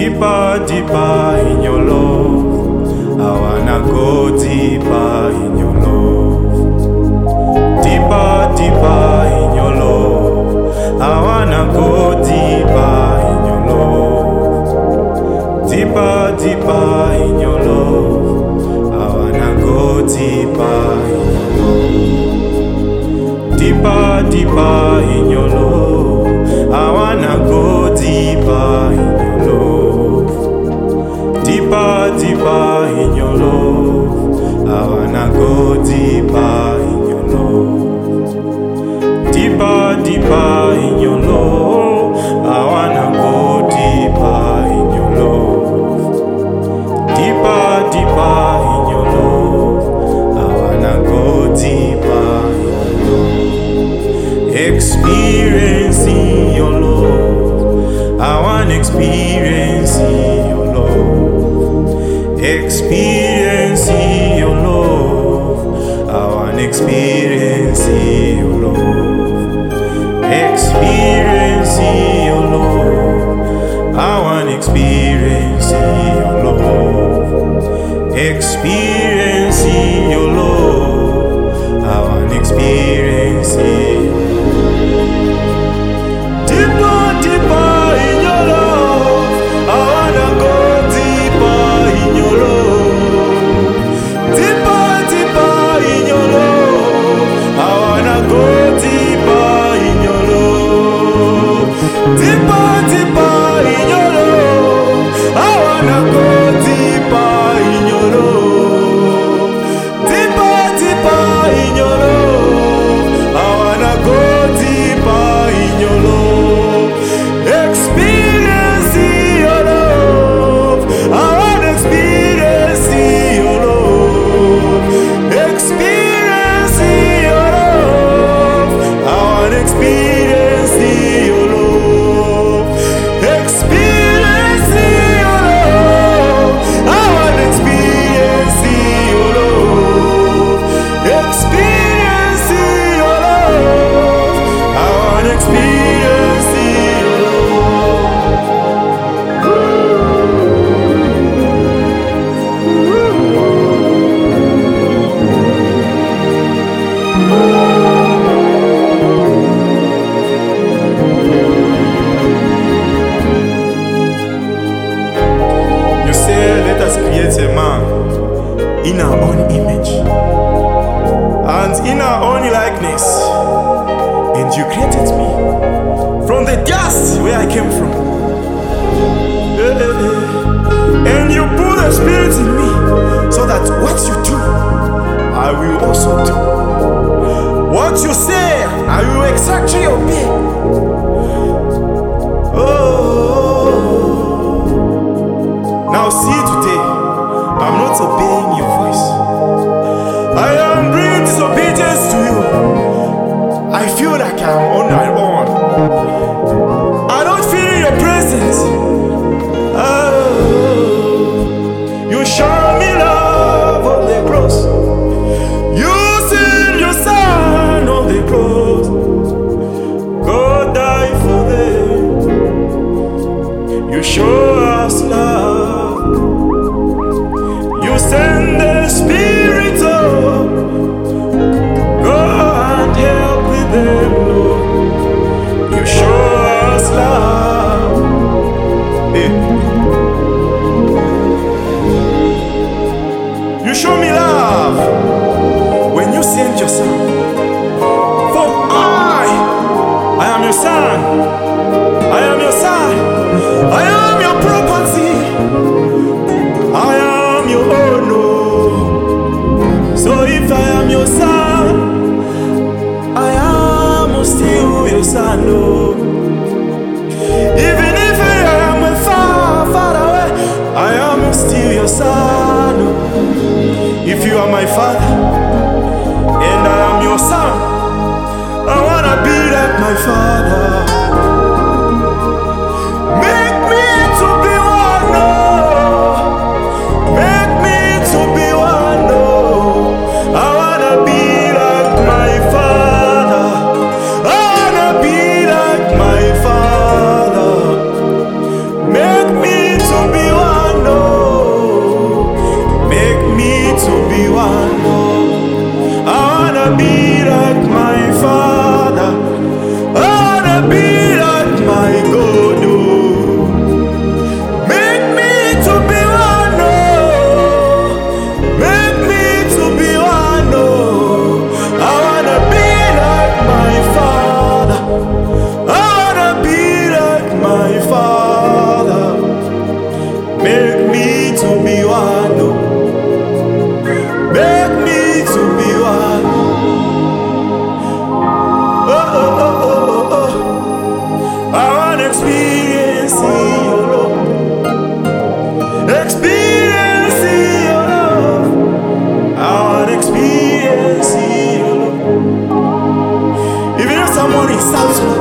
Deeper, deeper in your love. I wanna go deeper in your love. Deeper, deeper in your love. I wanna go deeper in your love. Deeper, deeper in your love. I wanna go deeper in your love. Deeper, deeper in your love. I wanna go deeper in your love. Deeper, deeper in your love. I wanna go deeper in your love. Deeper, deeper in your love. I wanna go deeper in your love. Deeper, deeper in your love. I wanna go deeper in your love. Experiencing your love. I wanna experience your love. Experiencing your love. I wanna experience your love. Experiencing your love. I wanna experience your love. Experiencing your love. I wanna experience it. Deeper, deeper in your love. I wanna go deeper in your love. Deeper, deeper in your love. I wanna go deeper in your love. Deeper, deeper in your love. I wanna go deeper in your love. Deeper, deeper in your love. I wanna go deeper in your love. Experience your love. I wanna experience your love. Experience your love. I wanna experience your love. Experience your love. I wanna experience your love. Experience your love. I wanna experience your You say, let us create a man in our own image and in our own likeness. And you created me from the dust where I came from. And you put the spirit in me so that what you do, I will also do. What you say, I will exactly obey. Oh, now see today, I'm not obeying your voice. I am bringing disobedience to you. I feel like I'm on my own. I don't feel your presence. Oh, you show me love on the cross. You send your son on the cross. God died for them. You show us love. You send the Spirit of God and help with them, Lord. You show us love. You show me love when you send your son. For I am your son. I am your son. I am your property. I am your owner. So if I am your son, I am still your son. Oh. Even if I am a far, far wanna be like my Father. I wanna be like my God. Oh. Make me to be one. Oh. Make me to be one. Oh. I wanna be like my Father. I wanna be like my Father. Make me to be one. Oh. Make me to be one. Oh, oh, oh, oh, oh. I want to experience your love. Experience your love. I want to experience your love. If you know someone insults me,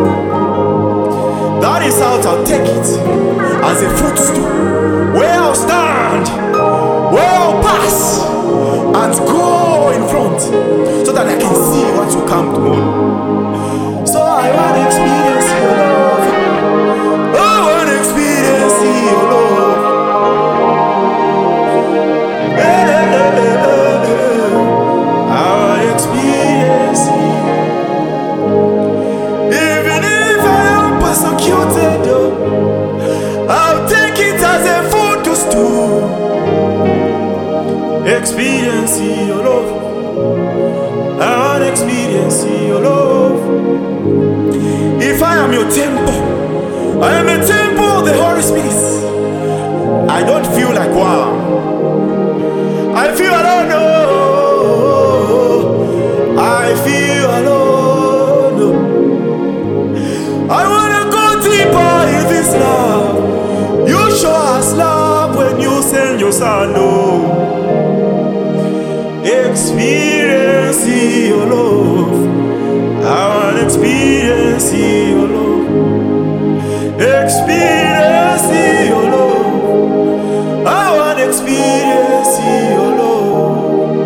that insult, I'll take it as a footstool where I'll stand, where I'll pass, and go in front so that I can see what will come tomorrow. So I want to experience your love. I want to experience your love. I want to experience it. Even if I am persecuted, I'll take it as a footstool. Experience your love. I want to experience your love. If I am your temple, I am a temple of the Holy Spirit. I don't feel like wow. I feel alone. I feel alone. I want to go deeper in this love. You show us love when you send your son. Experience your love. I want to experience your love. Experience your love. I want to experience your love.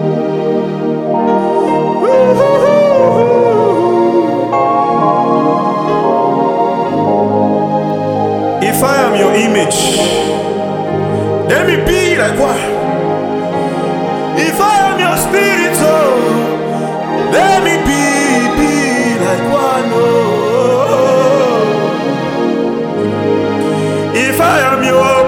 If I am your image, let me be like what? If I am your spirit, oh, let me be like one. Oh. If I am your